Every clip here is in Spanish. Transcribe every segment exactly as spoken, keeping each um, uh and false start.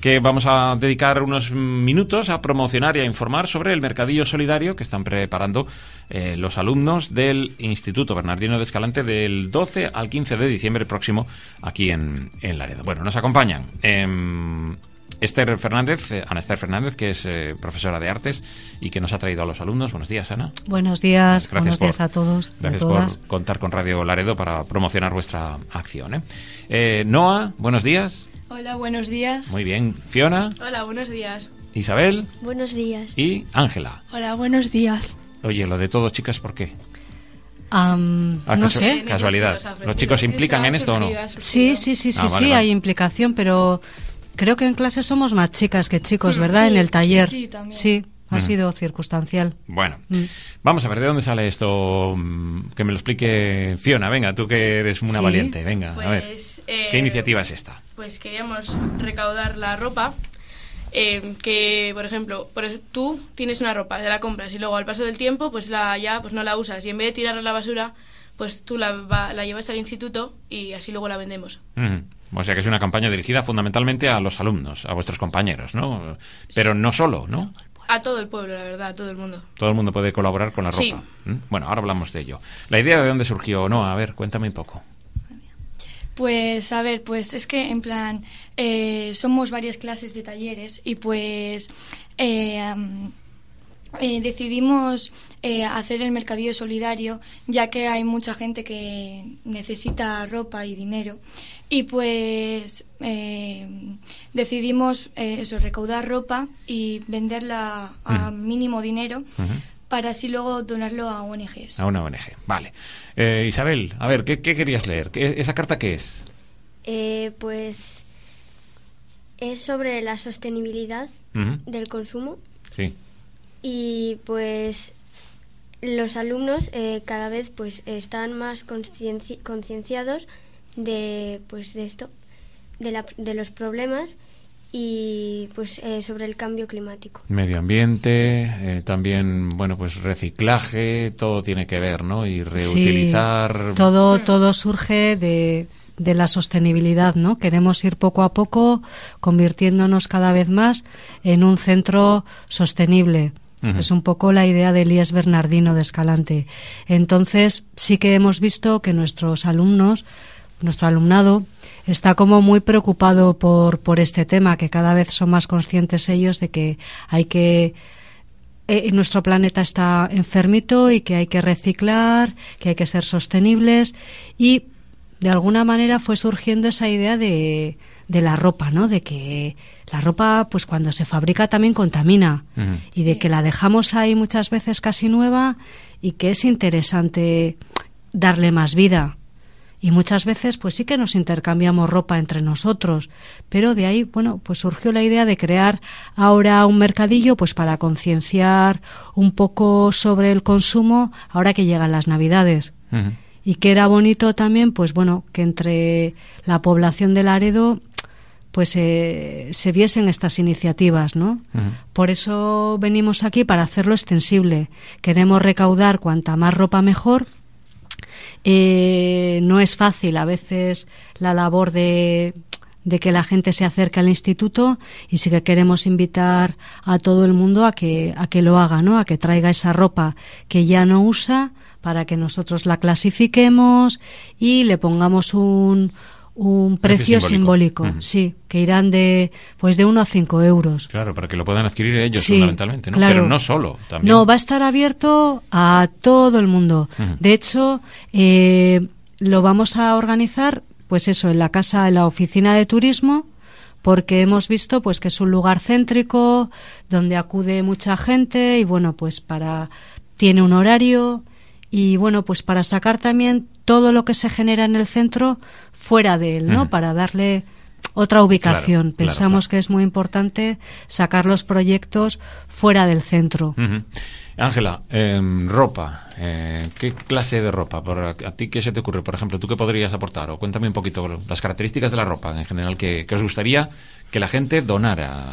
que vamos a dedicar unos minutos a promocionar y a informar sobre el mercadillo solidario que están preparando eh, los alumnos del Instituto Bernardino de Escalante del doce al quince de diciembre próximo aquí en, en Laredo. Bueno, nos acompañan eh, Esther Fernández, eh, Ana Esther Fernández, que es eh, profesora de artes y que nos ha traído a los alumnos. Buenos días, Ana. Buenos días, Gracias buenos por, días a todos. Gracias a todas. por contar con Radio Laredo para promocionar vuestra acción. ¿eh? Eh, Noa, buenos días. Hola, buenos días. Muy bien. Fiona. Hola, buenos días. Isabel. Buenos días. Y Ángela. Hola, buenos días. Oye, lo de todo, chicas, ¿por qué? Um, Ah, no casu- sé. Casualidad. ¿Los chicos se implican en esto o no? Sí, sí, sí, sí, Ah, vale, sí, vale. hay implicación, pero creo que en clase somos más chicas que chicos, Mm, ¿verdad? sí, en el taller. sí, también. Sí, ha Mm. sido circunstancial. Bueno, Mm. vamos a ver, ¿de dónde sale esto? Mm, Que me lo explique Fiona, venga, tú que eres una Sí. valiente, venga, a ver. Pues, eh, ¿Qué iniciativa es esta? Pues queríamos recaudar la ropa, eh, que por ejemplo, por ej- tú tienes una ropa, te la compras y luego al paso del tiempo pues la ya pues no la usas y en vez de tirarla a la basura, pues tú la, va- la llevas al instituto y así luego la vendemos. Mm. O sea que es una campaña dirigida fundamentalmente a los alumnos, a vuestros compañeros, ¿no? Pero no solo, ¿no? A todo el pueblo, la verdad, a todo el mundo. Todo el mundo puede colaborar con la ropa. Sí. ¿Mm? Bueno, ahora hablamos de ello. ¿La idea de dónde surgió? No, a ver, cuéntame un poco. Pues a ver, pues es que en plan eh, somos varias clases de talleres y pues eh, am, eh, decidimos eh, hacer el mercadillo solidario ya que hay mucha gente que necesita ropa y dinero y pues eh, decidimos eh, eso, recaudar ropa y venderla a Ujú. mínimo dinero Ujú. para así luego donarlo a O N Ges. A una O N G. Vale. Eh, Isabel, a ver, ¿qué, qué querías leer? ¿Qué- ¿Esa carta qué es? Eh, pues es sobre la sostenibilidad Ujú. del consumo Sí. y pues los alumnos eh, cada vez pues están más conscienci- concienciados de pues de esto, de, la, de los problemas y pues eh, sobre el cambio climático. Medio ambiente, eh, también, bueno, pues reciclaje, todo tiene que ver, ¿no? Y reutilizar. Sí, todo, todo surge de, de la sostenibilidad, ¿no? Queremos ir poco a poco convirtiéndonos cada vez más en un centro sostenible. Ujú. Es un poco la idea del I E S Bernardino de Escalante. Entonces, sí que hemos visto que nuestros alumnos, nuestro alumnado, está como muy preocupado por, por este tema, que cada vez son más conscientes ellos de que hay que eh, nuestro planeta está enfermito y que hay que reciclar, que hay que ser sostenibles y de alguna manera fue surgiendo esa idea de, de la ropa, ¿no? De que la ropa, pues cuando se fabrica también contamina Ujú. y de que la dejamos ahí muchas veces casi nueva y que es interesante darle más vida. Y muchas veces pues sí que nos intercambiamos ropa entre nosotros, pero de ahí, bueno, pues surgió la idea de crear ahora un mercadillo pues para concienciar un poco sobre el consumo ahora que llegan las Navidades. Ujú. Y que era bonito también, pues bueno, que entre la población de Laredo pues eh, se viesen estas iniciativas, ¿no? Ujú. Por eso venimos aquí para hacerlo extensible. Queremos recaudar cuanta más ropa mejor. Eh, no es fácil a veces la labor de, de que la gente se acerque al instituto y sí que queremos invitar a todo el mundo a que, a que lo haga, ¿no? A que traiga esa ropa que ya no usa para que nosotros la clasifiquemos y le pongamos un, un precio, Precio simbólico. simbólico, Ujú. sí, que irán de pues de uno a cinco euros. Claro, para que lo puedan adquirir ellos Sí, fundamentalmente, ¿no? claro. Pero no solo, también. No, va a estar abierto a todo el mundo. Ujú. De hecho, eh, lo vamos a organizar, pues eso, en la casa, en la oficina de turismo, porque hemos visto, pues, que es un lugar céntrico donde acude mucha gente y bueno, pues para tiene un horario y bueno, pues para sacar también todo lo que se genera en el centro fuera de él, ¿no? Ujú. Para darle otra ubicación. Claro, claro, Pensamos claro. que es muy importante sacar los proyectos fuera del centro. Ujú. Ángela, eh, ropa. Eh, ¿Qué clase de ropa? Por, a, a ti qué se te ocurre? Por ejemplo, ¿tú qué podrías aportar? O cuéntame un poquito las características de la ropa en general que, que os gustaría que la gente donara.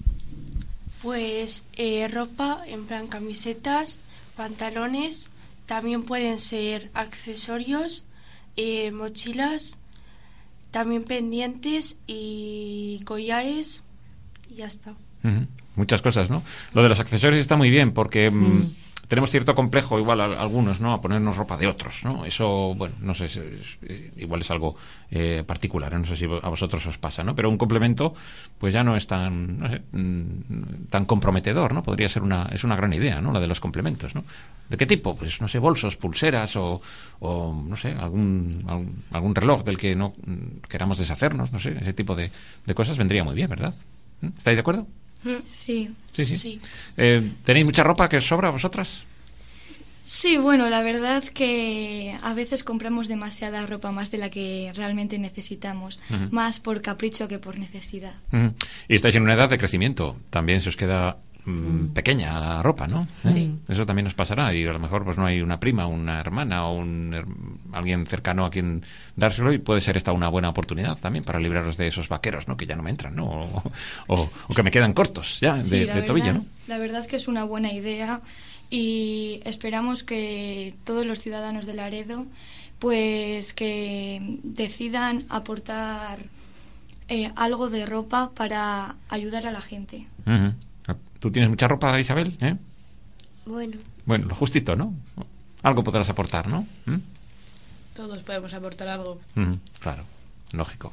Pues eh, ropa, en plan camisetas, pantalones, también pueden ser accesorios, eh, mochilas, también pendientes y collares y ya está. Uh-huh. Muchas cosas, ¿no? Lo de los accesorios está muy bien porque mm. Mm, tenemos cierto complejo, igual a, a algunos, ¿no? A ponernos ropa de otros, ¿no? Eso, bueno, no sé, es, es, igual es algo eh, particular, ¿eh? No sé si a vosotros os pasa, ¿no? Pero un complemento, pues ya no es tan, no sé, tan comprometedor, ¿no? Podría ser una, es una gran idea, ¿no? La de los complementos, ¿no? ¿De qué tipo? Pues, no sé, bolsos, pulseras o, o no sé, algún, algún, algún reloj del que no queramos deshacernos, no sé, ese tipo de, de cosas vendría muy bien, ¿verdad? ¿Estáis de acuerdo? Sí. Sí, sí. Sí. Eh, ¿Tenéis mucha ropa que os sobra a vosotras? Sí, bueno, la verdad que a veces compramos demasiada ropa, más de la que realmente necesitamos, uh-huh. más por capricho que por necesidad. Uh-huh. Y estáis en una edad de crecimiento, también se os queda mmm, pequeña la ropa, ¿no? ¿Eh? Sí. Eso también os pasará y a lo mejor pues no hay una prima, una hermana o un, alguien cercano a quien dárselo y puede ser esta una buena oportunidad también para libraros de esos vaqueros, ¿no? Que ya no me entran, ¿no? O, o, o que me quedan cortos ya sí, de, de verdad, tobillo, ¿no? La verdad que es una buena idea y esperamos que todos los ciudadanos de Laredo pues que decidan aportar eh, algo de ropa para ayudar a la gente. Uh-huh. ¿Tú tienes mucha ropa, Isabel? ¿Eh? Bueno. Bueno, lo justito, ¿no? Algo podrás aportar, ¿no? ¿Mm? Todos podemos aportar algo. Uh-huh. Claro, lógico.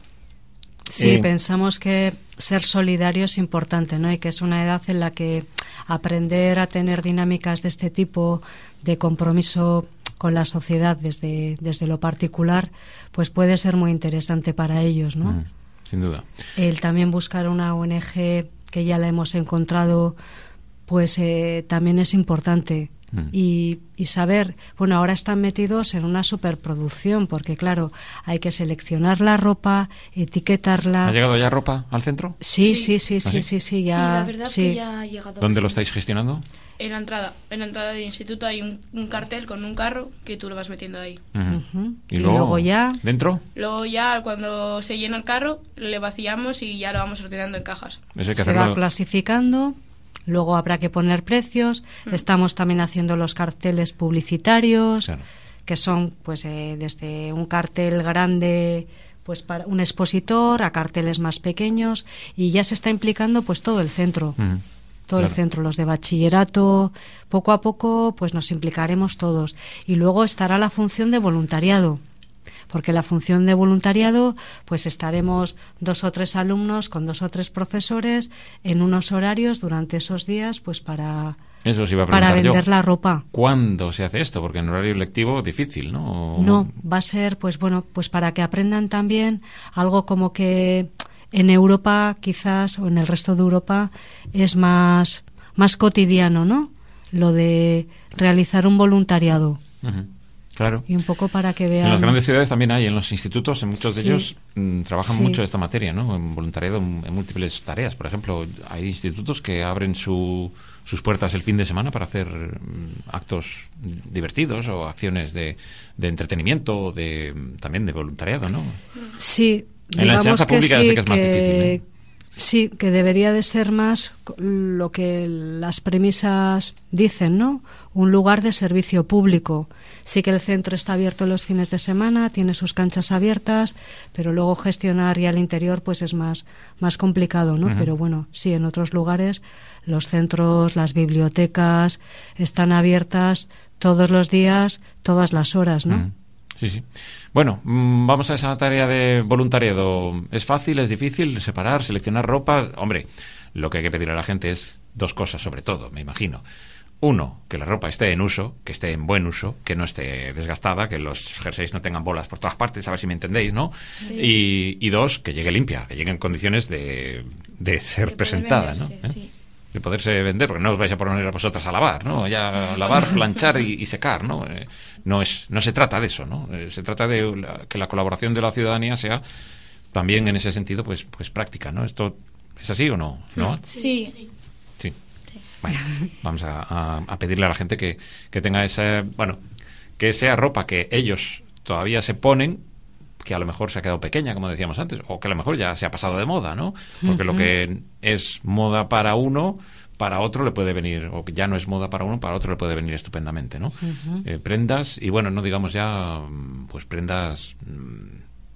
Sí, eh, pensamos que ser solidario es importante, ¿no? Y que es una edad en la que aprender a tener dinámicas de este tipo, de compromiso con la sociedad desde, desde lo particular, pues puede ser muy interesante para ellos, ¿no? Uh-huh. Sin duda. El también buscar una O N G que ya la hemos encontrado, pues eh, también es importante. Mm. Y, y saber, bueno, ahora están metidos en una superproducción, porque claro, hay que seleccionar la ropa, etiquetarla. ¿Ha llegado ya ropa al centro? Sí, sí, sí, sí, ¿Ah, sí, sí, sí, sí, ya. Sí, la verdad sí. que ya ha llegado. ¿Dónde lo estáis gestionando? En la entrada, en la entrada del instituto hay un, un cartel con un carro que tú lo vas metiendo ahí. Uh-huh. Uh-huh. ¿Y, y luego, luego ya dentro? Luego ya cuando se llena el carro le vaciamos y ya lo vamos ordenando en cajas. Eso hay que se hacerlo... va clasificando. Luego habrá que poner precios. Mm. Estamos también haciendo los carteles publicitarios, claro. que son pues eh, desde un cartel grande pues para un expositor a carteles más pequeños, y ya se está implicando pues todo el centro. Mm. todo claro. el centro, los de bachillerato. Poco a poco pues nos implicaremos todos. Y luego estará la función de voluntariado, porque la función de voluntariado pues estaremos dos o tres alumnos con dos o tres profesores en unos horarios durante esos días pues para, Eso os iba a para vender yo. la ropa. ¿Cuándo se hace esto? Porque en horario lectivo difícil, ¿no? ¿O... No, va a ser pues bueno, pues para que aprendan también algo como que en Europa quizás o en el resto de Europa es más, más cotidiano, ¿no? Lo de realizar un voluntariado. Uh-huh. Claro. Y un poco para que vean. En las grandes ciudades también hay, en los institutos, en muchos de sí. ellos mmm, trabajan sí. mucho esta materia, ¿no? En voluntariado, en, en múltiples tareas. Por ejemplo, hay institutos que abren su, sus puertas el fin de semana para hacer mmm, actos divertidos o acciones de, de entretenimiento, de también de voluntariado, ¿no? Sí. En la enseñanza que pública sí, sé que es más que, difícil, ¿eh? Sí, que debería de ser más lo que las premisas dicen, ¿no? Un lugar de servicio público. Sí que el centro está abierto los fines de semana, tiene sus canchas abiertas, pero luego gestionar ya el interior pues es más, más complicado, ¿no? Uh-huh. Pero bueno, sí, en otros lugares los centros, las bibliotecas están abiertas todos los días, todas las horas, ¿no? Uh-huh. Sí, sí. Bueno, mmm, vamos a esa tarea de voluntariado. ¿Es fácil, es difícil separar, seleccionar ropa? Hombre, lo que hay que pedir a la gente es dos cosas, sobre todo, me imagino. Uno, que la ropa esté en uso, que esté en buen uso, que no esté desgastada, que los jerseys no tengan bolas por todas partes, a ver si me entendéis, ¿no? Sí. Y, y dos, que llegue limpia, que llegue en condiciones de, de ser de presentada, venderse, ¿no? ¿Eh? Sí. De poderse vender, porque no os vais a poner a vosotras a lavar, ¿no? Ya a lavar, planchar y, y secar, ¿no? Eh, no es, no se trata de eso, ¿no? Eh, se trata de la, que la colaboración de la ciudadanía sea también en ese sentido, pues, pues práctica, ¿no? ¿Esto es así o no? ¿No? Sí. Sí. sí. Bueno, vamos a, a, a pedirle a la gente que, que tenga esa, bueno, que sea ropa que ellos todavía se ponen, que a lo mejor se ha quedado pequeña, como decíamos antes, o que a lo mejor ya se ha pasado de moda, ¿no? Porque uh-huh. lo que es moda para uno, para otro le puede venir, o que ya no es moda para uno, para otro le puede venir estupendamente, ¿no? Uh-huh. Eh, prendas, y bueno, no digamos ya, pues prendas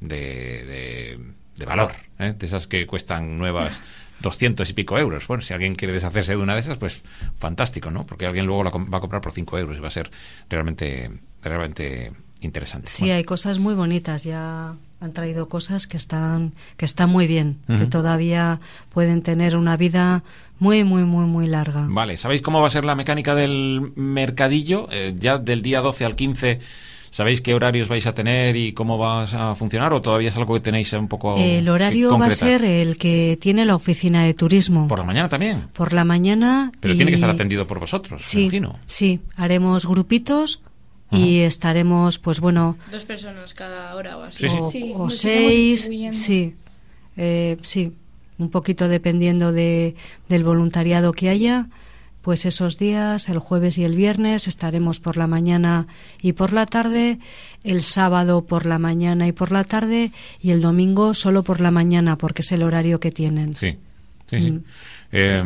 de, de, de valor, ¿eh? De esas que cuestan nuevas doscientos y pico euros. Bueno, si alguien quiere deshacerse de una de esas, pues fantástico, ¿no? Porque alguien luego la va a comprar por cinco euros y va a ser realmente, realmente interesante. Sí, bueno. Hay cosas muy bonitas. Ya han traído cosas que están que están muy bien, uh-huh. que todavía pueden tener una vida muy, muy, muy, muy larga. Vale, ¿sabéis cómo va a ser la mecánica del mercadillo? Eh, ya del día doce al quince... ¿Sabéis qué horarios vais a tener y cómo va a funcionar o todavía es algo que tenéis un poco El horario va a ser el que tiene la oficina de turismo. ¿Por la mañana también? Por la mañana. Pero y... tiene que estar atendido por vosotros, sí, me imagino. Sí, haremos grupitos uh-huh. y estaremos, pues bueno... Dos personas cada hora o así. Sí, sí. O, sí, o seis, sí, eh, sí, un poquito dependiendo de, del voluntariado que haya. Pues esos días, el jueves y el viernes, estaremos por la mañana y por la tarde, el sábado por la mañana y por la tarde, y el domingo solo por la mañana, porque es el horario que tienen. Sí, sí, sí. Mm. Eh,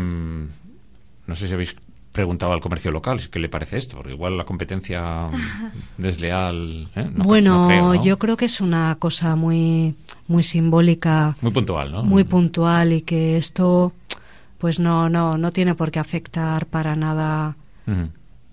no sé si habéis preguntado al comercio local qué le parece esto, porque igual la competencia desleal... ¿eh? No, bueno, no creo, ¿no? Yo creo que es una cosa muy, muy simbólica. Muy puntual, ¿no? Muy puntual, y que esto... pues no no no tiene por qué afectar para nada uh-huh.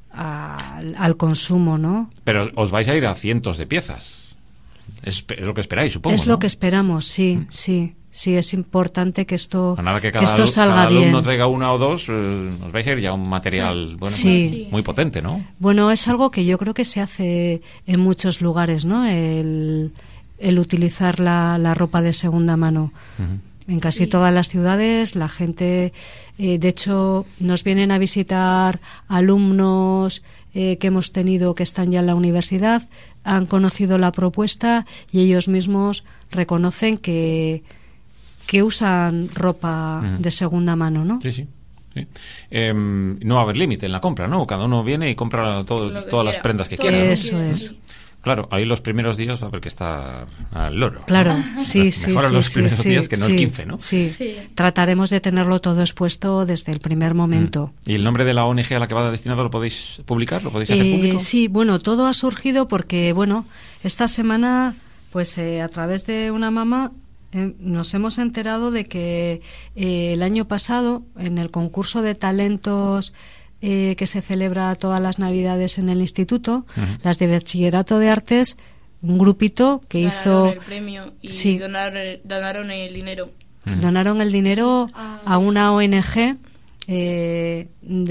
a, al consumo, ¿no? Pero os vais a ir a cientos de piezas. Es, es lo que esperáis, supongo. Es ¿no? lo que esperamos, sí, uh-huh. sí. Sí, es importante que esto, a nada que, cada, que esto salga cada bien. alumno traiga una o dos, eh, os vais a ir ya a un material bueno, sí. muy potente, ¿no? Bueno, es algo que yo creo que se hace en muchos lugares, ¿no? El, el utilizar la, la ropa de segunda mano. Uh-huh. En casi sí. todas las ciudades la gente, eh, de hecho, nos vienen a visitar alumnos eh, que hemos tenido que están ya en la universidad, han conocido la propuesta y ellos mismos reconocen que, que usan ropa uh-huh. de segunda mano, ¿no? Sí, sí. sí. Eh, no va a haber límite en la compra, ¿no? Cada uno viene y compra todo, todas quiera. las prendas que todo quiera. Eso ¿no? es. Sí. Claro, ahí los primeros días va a haber que estar al loro. Claro, ¿no? sí, sí. Mejor sí, los sí, primeros sí, días que no sí, el quince, ¿no? Sí. sí, trataremos de tenerlo todo expuesto desde el primer momento. Mm. ¿Y el nombre de la O N G a la que va destinado lo podéis publicar? ¿Lo podéis hacer eh, público? Sí, bueno, todo ha surgido porque, bueno, esta semana, pues eh, a través de una mamá, eh, nos hemos enterado de que eh, el año pasado, en el concurso de talentos... Eh, que se celebra todas las Navidades en el instituto, uh-huh. las de Bachillerato de Artes, un grupito que ganaron hizo... el premio y sí. donaron, donaron el dinero. Uh-huh. Donaron el dinero a una O N G eh,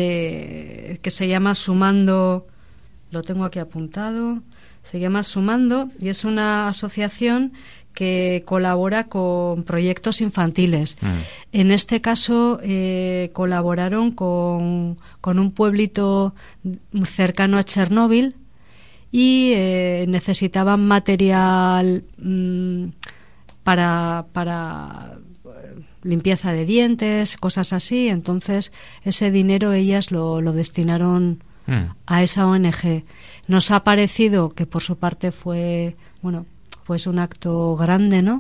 de, que se llama Sumando, lo tengo aquí apuntado, se llama Sumando, y es una asociación que colabora con proyectos infantiles. Mm. En este caso eh, colaboraron con, con un pueblito cercano a Chernóbil y eh, necesitaban material mmm, para, para limpieza de dientes, cosas así. Entonces ese dinero ellas lo, lo destinaron mm. a esa O N G. Nos ha parecido que por su parte fue, bueno, pues un acto grande, ¿no?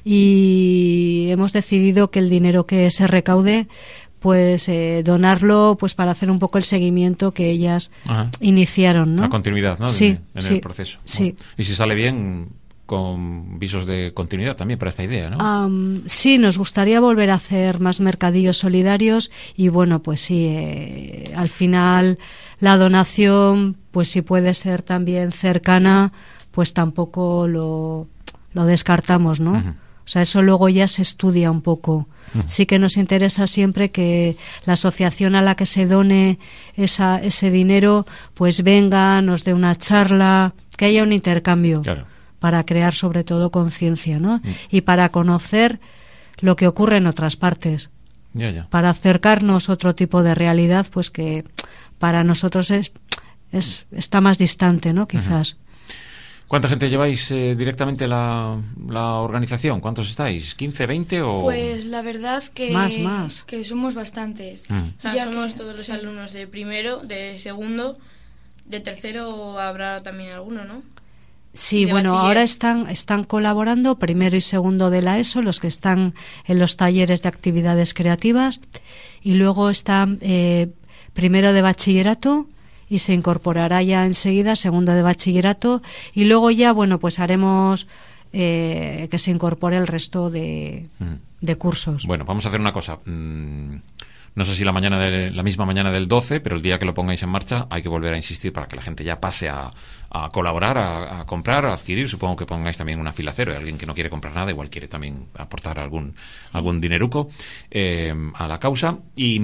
Y hemos decidido que el dinero que se recaude, pues eh, donarlo, pues para hacer un poco el seguimiento que ellas Ajá. iniciaron, ¿no? La continuidad, ¿no? Sí, de, en sí, el proceso. Sí. Bueno, y si sale bien, con visos de continuidad también para esta idea, ¿no? Um, sí, nos gustaría volver a hacer más mercadillos solidarios y bueno, pues sí, eh, al final la donación, pues si puede ser también cercana, pues tampoco lo, lo descartamos, ¿no? Uh-huh. O sea, eso luego ya se estudia un poco. Uh-huh. Sí que nos interesa siempre que la asociación a la que se done esa, ese dinero, pues venga, nos dé una charla, que haya un intercambio. Claro. Para crear sobre todo conciencia, ¿no? Uh-huh. Y para conocer lo que ocurre en otras partes. Ya, ya. Para acercarnos a otro tipo de realidad, pues que para nosotros es, es está más distante, ¿no? Quizás. Uh-huh. ¿Cuánta gente lleváis eh, directamente la, la organización? ¿Cuántos estáis? ¿quince, veinte o...? Pues la verdad que, más, más. que somos bastantes. Mm. O sea, ya somos que, todos los sí. alumnos de primero, de segundo, de tercero habrá también alguno, ¿no? Sí, bueno, bachiller. Ahora están, están colaborando primero y segundo de la ESO, los que están en los talleres de actividades creativas, y luego están eh, primero de bachillerato, y se incorporará ya enseguida segundo de bachillerato, y luego ya, bueno, pues haremos eh, que se incorpore el resto de, Mm. de cursos. Bueno, vamos a hacer una cosa. Mm, no sé si la mañana de, la misma mañana del doce, pero el día que lo pongáis en marcha hay que volver a insistir para que la gente ya pase a, a colaborar, a, a comprar, a adquirir. Supongo que pongáis también una fila cero. Hay alguien que no quiere comprar nada, igual quiere también aportar algún, sí. algún dineruco eh, a la causa. Y,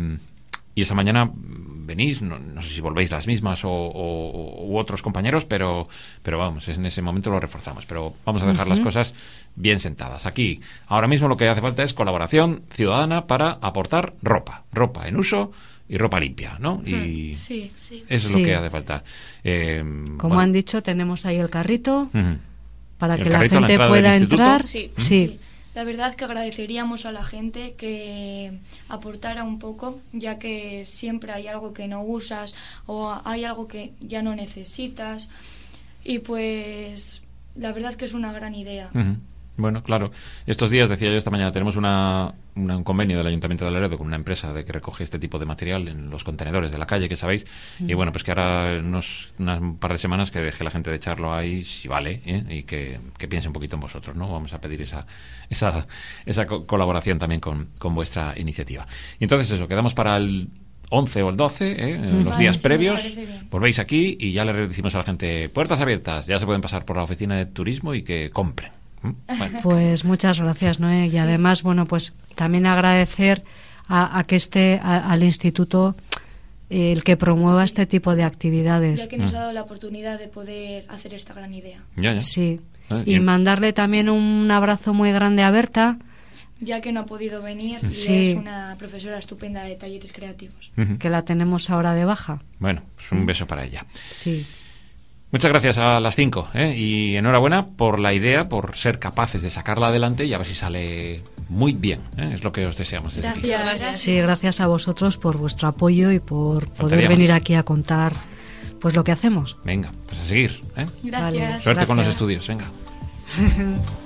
y esa mañana venís, no, no sé si volvéis las mismas o, o u otros compañeros, pero, pero vamos, en ese momento lo reforzamos. Pero vamos a dejar uh-huh. las cosas bien sentadas. Aquí, ahora mismo lo que hace falta es colaboración ciudadana para aportar ropa, ropa en uso y ropa limpia, ¿no? Y sí, sí. eso es sí. lo que hace falta. Eh, Como bueno. han dicho, tenemos ahí el carrito uh-huh. para el que carrito la gente la pueda entrar. Sí, sí. sí. La verdad que agradeceríamos a la gente que aportara un poco, ya que siempre hay algo que no usas o hay algo que ya no necesitas. Y pues la verdad que es una gran idea. Uh-huh. Bueno, claro. Estos días, decía yo esta mañana, tenemos una, una, un convenio del Ayuntamiento de Laredo con una empresa de que recoge este tipo de material en los contenedores de la calle, que sabéis. Mm. Y bueno, pues que ahora unos, unas, un par de semanas que deje la gente de echarlo ahí, si vale, ¿eh? Y que, que piense un poquito en vosotros, ¿no? Vamos a pedir esa esa, esa co- colaboración también con, con vuestra iniciativa. Y entonces eso, quedamos para el once o el doce, ¿eh? Los vale, días sí, previos, volvéis aquí y ya le decimos a la gente, puertas abiertas, ya se pueden pasar por la oficina de turismo y que compren. Bueno. Pues muchas gracias, Noé. Sí. Y además, bueno, pues también agradecer a, a que esté a, al instituto eh, el que promueva sí. este tipo de actividades. Ya que nos ha dado la oportunidad de poder hacer esta gran idea. Ya, ya. Sí. Eh, y y... mandarle también un abrazo muy grande a Berta. Ya que no ha podido venir y sí. es una profesora estupenda de talleres creativos. Uh-huh. Que la tenemos ahora de baja. Bueno, pues un beso para ella. Sí. Muchas gracias a las cinco, ¿eh? Y enhorabuena por la idea, por ser capaces de sacarla adelante y a ver si sale muy bien, ¿eh? Es lo que os deseamos. Desde Gracias, aquí. gracias. Sí, gracias a vosotros por vuestro apoyo y por poder Faltaría venir más. aquí a contar pues lo que hacemos. Venga, pues a seguir, ¿eh? Gracias. Vale. Suerte con los Gracias. estudios, venga.